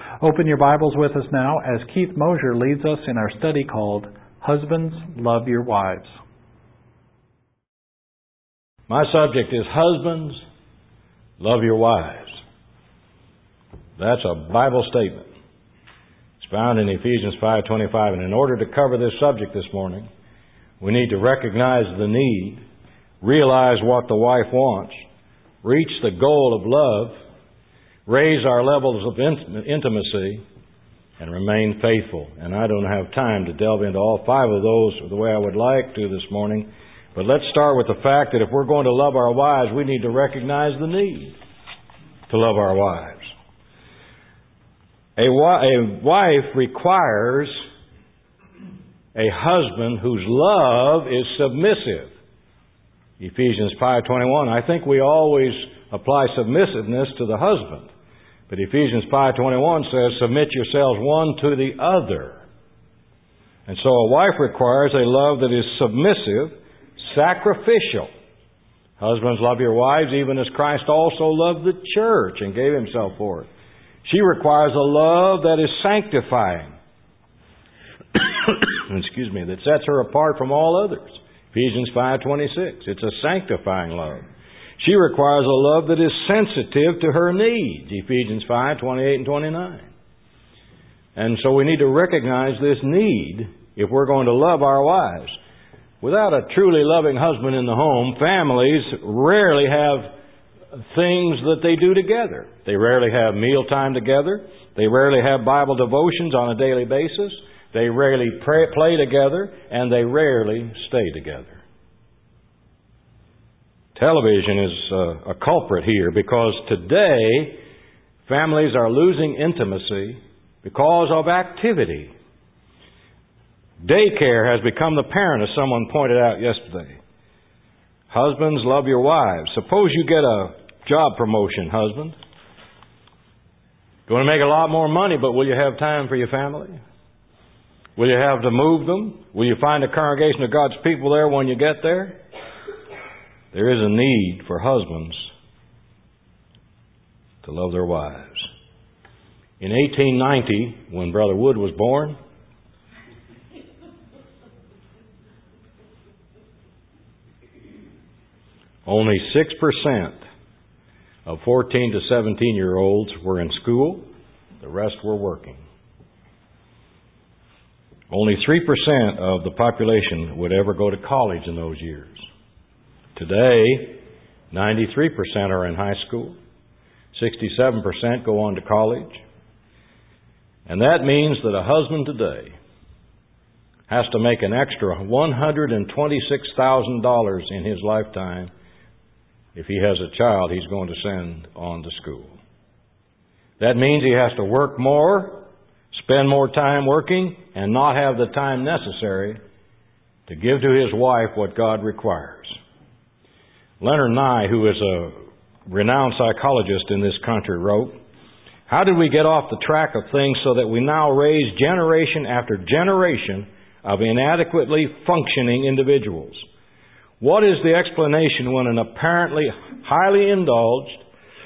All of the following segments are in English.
Open your Bibles with us now as Keith Mosier leads us in our study called Husbands, Love Your Wives. My subject is Husbands, Love Your Wives. That's a Bible statement. It's found in Ephesians 5:25. And in order to cover this subject this morning, we need to recognize the need, realize what the wife wants, reach the goal of love, raise our levels of intimacy, and remain faithful. And I don't have time to delve into all five of those the way I would like to this morning. But let's start with the fact that if we're going to love our wives, we need to recognize the need to love our wives. A wife requires a husband whose love is submissive. Ephesians 5:21. I think we always apply submissiveness to the husband. But Ephesians 5:21 says, submit yourselves one to the other. And so a wife requires a love that is submissive, sacrificial. Husbands, love your wives even as Christ also loved the church and gave himself for it. She requires a love that is sanctifying. Excuse me, that sets her apart from all others. Ephesians 5:26. It's a sanctifying love. She requires a love that is sensitive to her needs. Ephesians 5:28 and 29. And so we need to recognize this need if we're going to love our wives. Without a truly loving husband in the home, families rarely have things that they do together. They rarely have mealtime together. They rarely have Bible devotions on a daily basis. They rarely play together, and they rarely stay together. Television is a culprit here because today families are losing intimacy because of activity. Daycare has become the parent, as someone pointed out yesterday. Husbands, love your wives. Suppose you get a job promotion, husband. You want to make a lot more money, but will you have time for your family? Will you have to move them? Will you find a congregation of God's people there when you get there? There is a need for husbands to love their wives. In 1890, when Brother Wood was born, only 6% of 14 to 17-year-olds were in school. The rest were working. Only 3% of the population would ever go to college in those years. Today, 93% are in high school. 67% go on to college. And that means that a husband today has to make an extra $126,000 in his lifetime if he has a child he's going to send on to school. That means he has to work more, spend more time working, and not have the time necessary to give to his wife what God requires. Leonard Nye, who is a renowned psychologist in this country, wrote, "How did we get off the track of things so that we now raise generation after generation of inadequately functioning individuals? What is the explanation when an apparently highly indulged,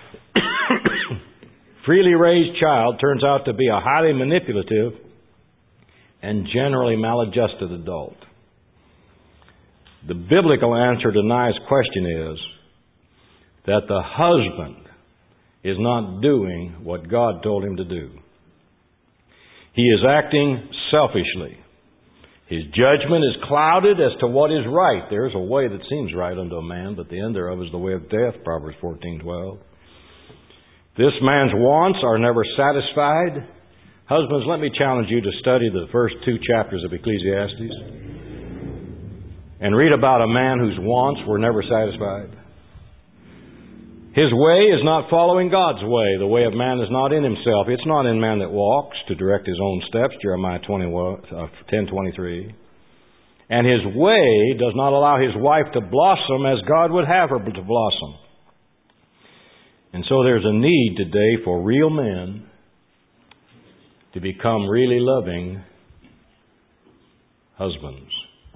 freely raised child turns out to be a highly manipulative and generally maladjusted adult?" The biblical answer to Nye's question is that the husband is not doing what God told him to do. He is acting selfishly. His judgment is clouded as to what is right. There is a way that seems right unto a man, but the end thereof is the way of death, Proverbs 14:12. This man's wants are never satisfied. Husbands, let me challenge you to study the first 2 chapters of Ecclesiastes and read about a man whose wants were never satisfied. His way is not following God's way. The way of man is not in himself. It's not in man that walks to direct his own steps, Jeremiah 10:23. And his way does not allow his wife to blossom as God would have her to blossom. And so there's a need today for real men to become really loving husbands.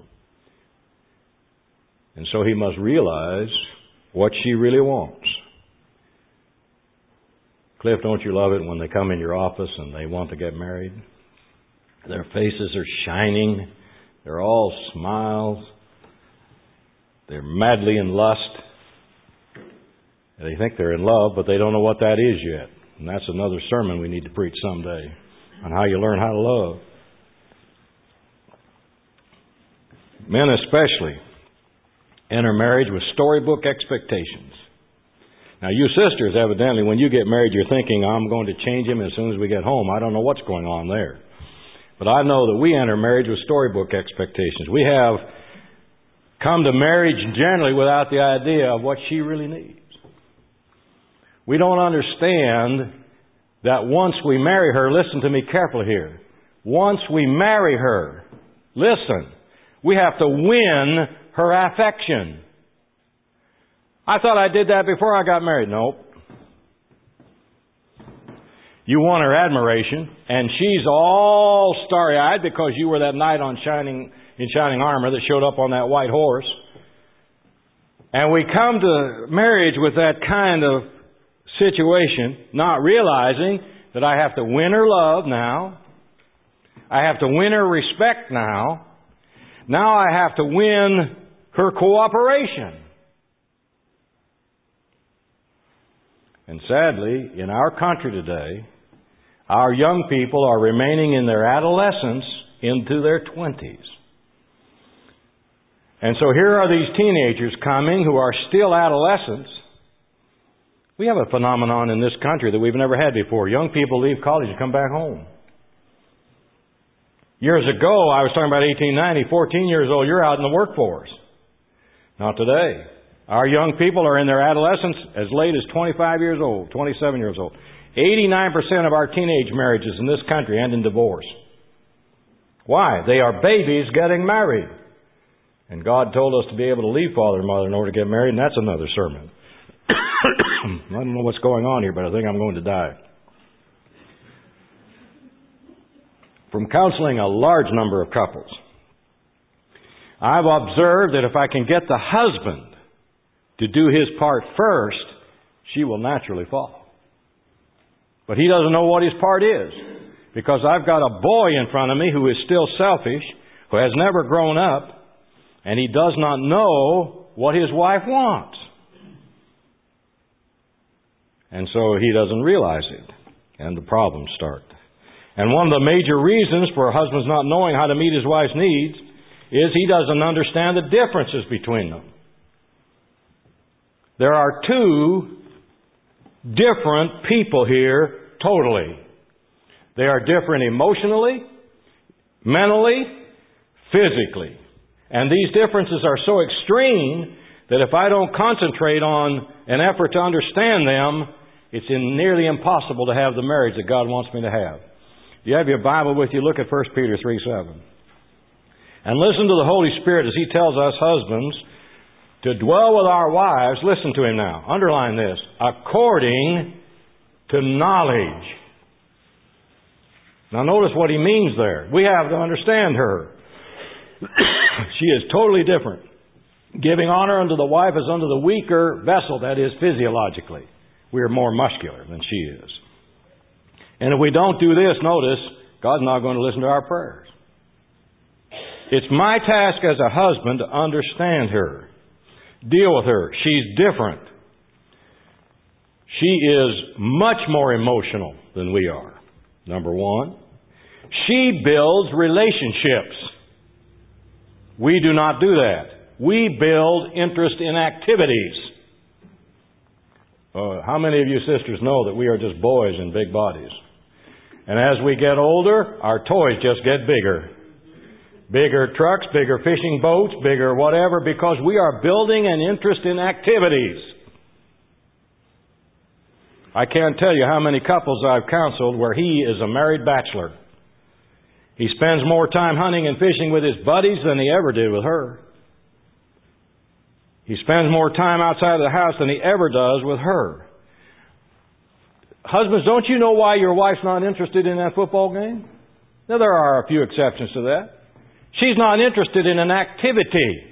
And so he must realize what she really wants. Cliff, don't you love it when they come in your office and they want to get married? Their faces are shining. They're all smiles. They're madly in lust. They think they're in love, but they don't know what that is yet. And that's another sermon we need to preach someday on how you learn how to love. Men especially enter marriage with storybook expectations. Now, you sisters, evidently, when you get married, you're thinking, I'm going to change him as soon as we get home. I don't know what's going on there. But I know that we enter marriage with storybook expectations. We have come to marriage generally without the idea of what she really needs. We don't understand that once we marry her, listen to me carefully here. Once we marry her, listen, we have to win her affection. I thought I did that before I got married. Nope. You won her admiration, and she's all starry-eyed because you were that knight in shining armor that showed up on that white horse. And we come to marriage with that kind of situation, not realizing that I have to win her love now. I have to win her respect now. Now I have to win her cooperation. And sadly, in our country today, our young people are remaining in their adolescence into their 20s. And so here are these teenagers coming who are still adolescents. We have a phenomenon in this country that we've never had before. Young people leave college and come back home. Years ago, I was talking about 1890, 14 years old, you're out in the workforce. Not today. Our young people are in their adolescence as late as 25 years old, 27 years old. 89% of our teenage marriages in this country end in divorce. Why? They are babies getting married. And God told us to be able to leave father and mother in order to get married, and that's another sermon. I don't know what's going on here, but I think I'm going to die. From counseling a large number of couples, I've observed that if I can get the husband to do his part first, she will naturally follow. But he doesn't know what his part is, because I've got a boy in front of me who is still selfish, who has never grown up, and he does not know what his wife wants. And so he doesn't realize it, and the problems start. And one of the major reasons for a husband's not knowing how to meet his wife's needs is he doesn't understand the differences between them. There are two different people here totally. They are different emotionally, mentally, physically. And these differences are so extreme that if I don't concentrate on an effort to understand them, it's nearly impossible to have the marriage that God wants me to have. If you have your Bible with you, look at 1 Peter 3:7. And listen to the Holy Spirit as He tells us husbands to dwell with our wives. Listen to Him now. Underline this. According to knowledge. Now notice what He means there. We have to understand her. She is totally different. Giving honor unto the wife as unto the weaker vessel, that is, physiologically. We are more muscular than she is. And if we don't do this, notice, God's not going to listen to our prayers. It's my task as a husband to understand her. Deal with her. She's different. She is much more emotional than we are. Number one. She builds relationships. We do not do that. We build interest in activities. How many of you sisters know that we are just boys in big bodies? And as we get older, our toys just get bigger. Bigger trucks, bigger fishing boats, bigger whatever, because we are building an interest in activities. I can't tell you how many couples I've counseled where he is a married bachelor. He spends more time hunting and fishing with his buddies than he ever did with her. He spends more time outside of the house than he ever does with her. Husbands, don't you know why your wife's not interested in that football game? Now, there are a few exceptions to that. She's not interested in an activity.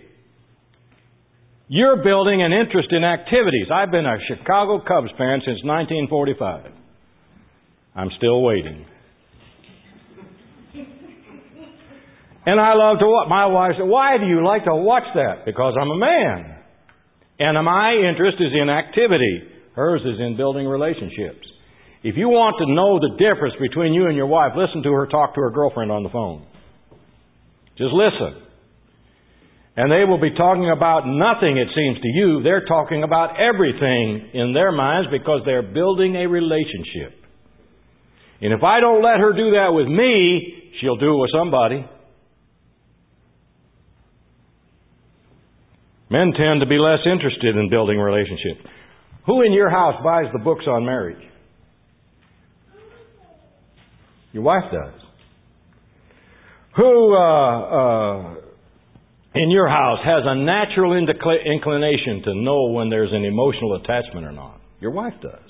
You're building an interest in activities. I've been a Chicago Cubs fan since 1945. I'm still waiting. And I love to watch. My wife said, why do you like to watch that? Because I'm a man. And my interest is in activity. Hers is in building relationships. If you want to know the difference between you and your wife, listen to her talk to her girlfriend on the phone. Just listen. And they will be talking about nothing, it seems to you. They're talking about everything in their minds because they're building a relationship. And if I don't let her do that with me, she'll do it with somebody. Men tend to be less interested in building relationships. Who in your house buys the books on marriage? Your wife does. Who in your house has a natural inclination to know when there's an emotional attachment or not? Your wife does.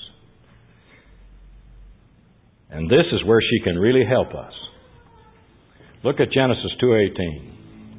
And this is where she can really help us. Look at Genesis 2:18.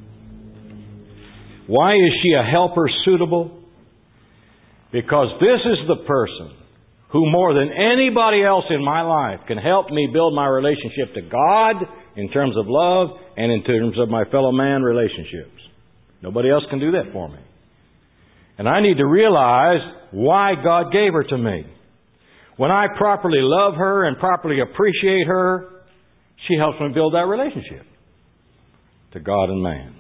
Why is she a helper suitable? Because this is the person who more than anybody else in my life can help me build my relationship to God in terms of love and in terms of my fellow man relationships. Nobody else can do that for me. And I need to realize why God gave her to me. When I properly love her and properly appreciate her, she helps me build that relationship to God and man.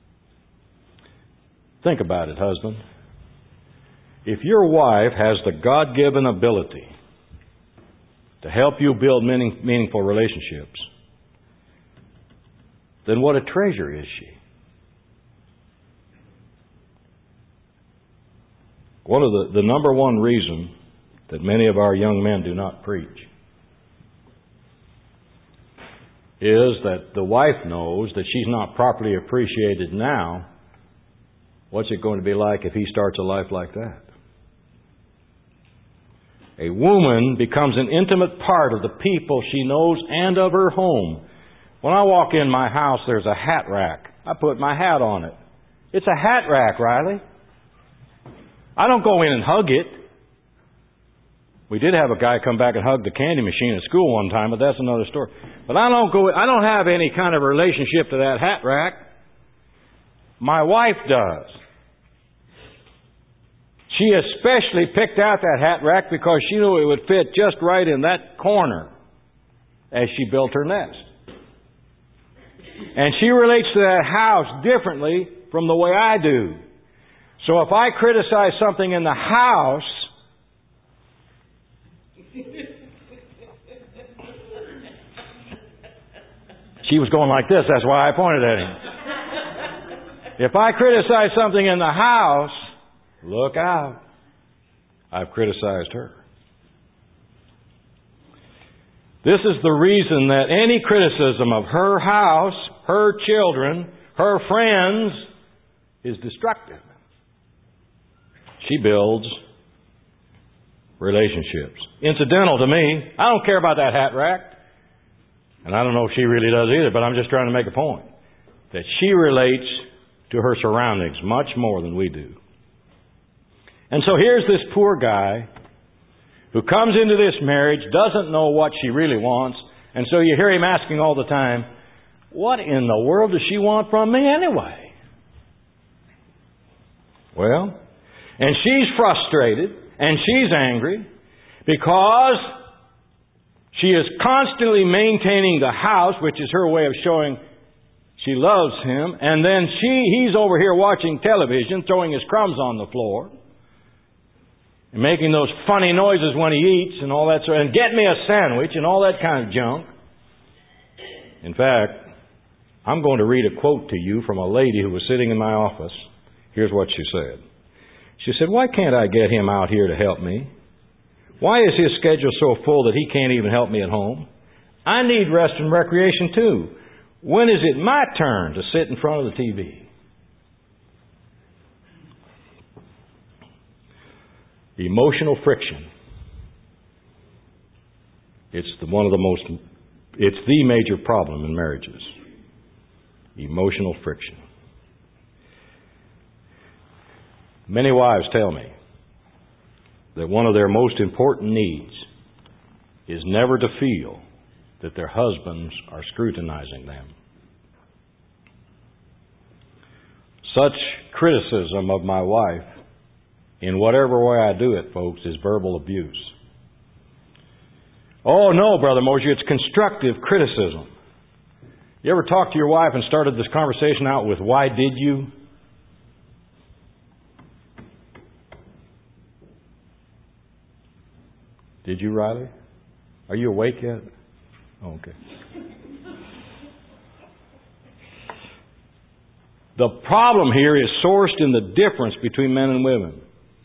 Think about it, husband. If your wife has the God-given ability to help you build meaningful relationships, then what a treasure is she. One of the number one reason that many of our young men do not preach is that the wife knows that she's not properly appreciated now. What's it going to be like if he starts a life like that? A woman becomes an intimate part of the people she knows and of her home. When I walk in my house, there's a hat rack. I put my hat on it. It's a hat rack, Riley. I don't go in and hug it. We did have a guy come back and hug the candy machine at school one time, but that's another story. But I don't have any kind of relationship to that hat rack. My wife does. She especially picked out that hat rack because she knew it would fit just right in that corner as she built her nest. And she relates to that house differently from the way I do. So if I criticize something in the house, she was going like this, that's why I pointed at him. If I criticize something in the house, look out. I've criticized her. This is the reason that any criticism of her house, her children, her friends is destructive. She builds relationships. Incidental to me, I don't care about that hat rack. And I don't know if she really does either, but I'm just trying to make a point. That she relates to her surroundings much more than we do. And so here's this poor guy who comes into this marriage, doesn't know what she really wants, and so you hear him asking all the time, what in the world does she want from me anyway? Well, and she's frustrated, and she's angry, because she is constantly maintaining the house, which is her way of showing she loves him, and then he's over here watching television, throwing his crumbs on the floor, and making those funny noises when he eats and all that sort of, and get me a sandwich and all that kind of junk. In fact, I'm going to read a quote to you from a lady who was sitting in my office. Here's what she said. She said, why can't I get him out here to help me? Why is his schedule so full that he can't even help me at home? I need rest and recreation too. When is it my turn to sit in front of the TV? Emotional friction. It's the major problem in marriages. Emotional friction. Many wives tell me that one of their most important needs is never to feel that their husbands are scrutinizing them. Such criticism of my wife, in whatever way I do it, folks, is verbal abuse. Oh, no, Brother Mosier, it's constructive criticism. You ever talked to your wife and started this conversation out with, "Why did you?" Did you, Riley? Are you awake yet? Oh, okay. The problem here is sourced in the difference between men and women.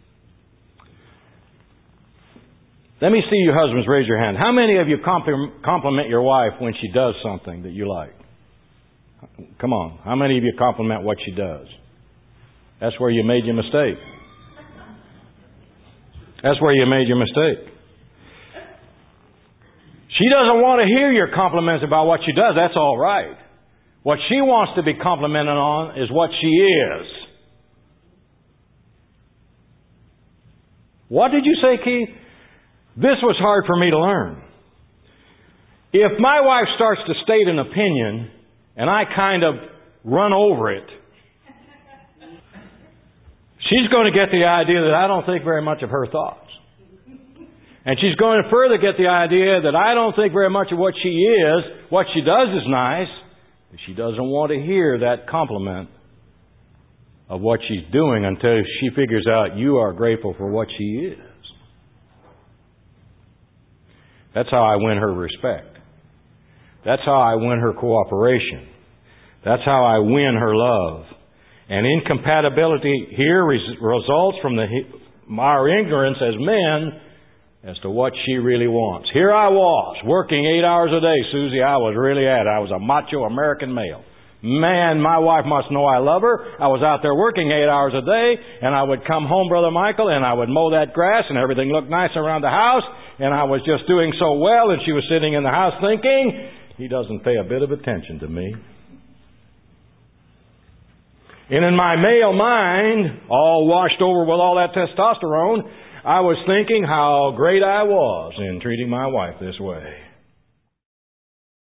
Let me see you husbands raise your hand. How many of you compliment your wife when she does something that you like? Come on. How many of you compliment what she does? That's where you made your mistake. That's where you made your mistake. She doesn't want to hear your compliments about what she does. That's all right. What she wants to be complimented on is what she is. What did you say, Keith? This was hard for me to learn. If my wife starts to state an opinion and I kind of run over it, she's going to get the idea that I don't think very much of her thoughts. And she's going to further get the idea that I don't think very much of what she is. What she does is nice. But she doesn't want to hear that compliment of what she's doing until she figures out you are grateful for what she is. That's how I win her respect. That's how I win her cooperation. That's how I win her love. And incompatibility here results from our ignorance as men as to what she really wants. Here I was, working 8 hours a day, Susie. I was really at it. I was a macho American male. Man, my wife must know I love her. I was out there working 8 hours a day, and I would come home, Brother Michael, and I would mow that grass, and everything looked nice around the house, and I was just doing so well, and she was sitting in the house thinking, he doesn't pay a bit of attention to me. And in my male mind, all washed over with all that testosterone, I was thinking how great I was in treating my wife this way.